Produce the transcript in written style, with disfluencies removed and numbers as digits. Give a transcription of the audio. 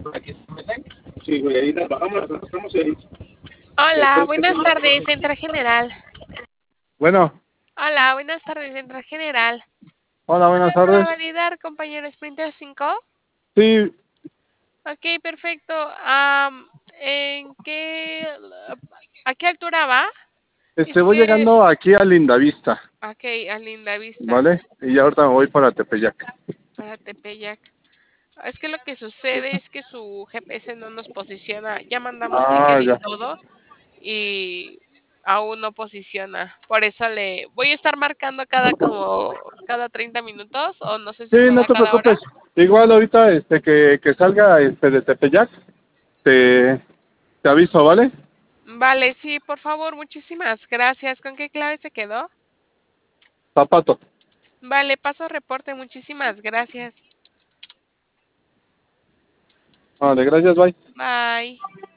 Sí, güey, ahí nos bajamos, nos bajamos ahí. Hola, buenas tardes, Central General. Bueno, Hola, buenas tardes, Central General. hola, buenas Hola, para tardes. validar, compañero Sprinter 5. Sí, Ok, perfecto. ¿En qué, a qué altura va? Es voy que, llegando aquí a Lindavista, ok, a Linda Vista, ¿vale? Y ya ahorita me voy para Tepeyac. para Tepeyac. Es que lo que sucede es que su GPS no nos posiciona. Ya mandamos Ah, ticket y ya. todo y aún no posiciona. Por eso le voy a estar marcando cada 30 minutos o no sé Sí, si no será te cada hora. preocupes. Igual ahorita que salga de Tepeyac, te, te aviso, ¿vale? Vale, sí, por favor, muchísimas gracias. ¿Con qué clave se quedó? Zapato. Vale, paso reporte, muchísimas gracias. Vale, gracias, bye. Bye.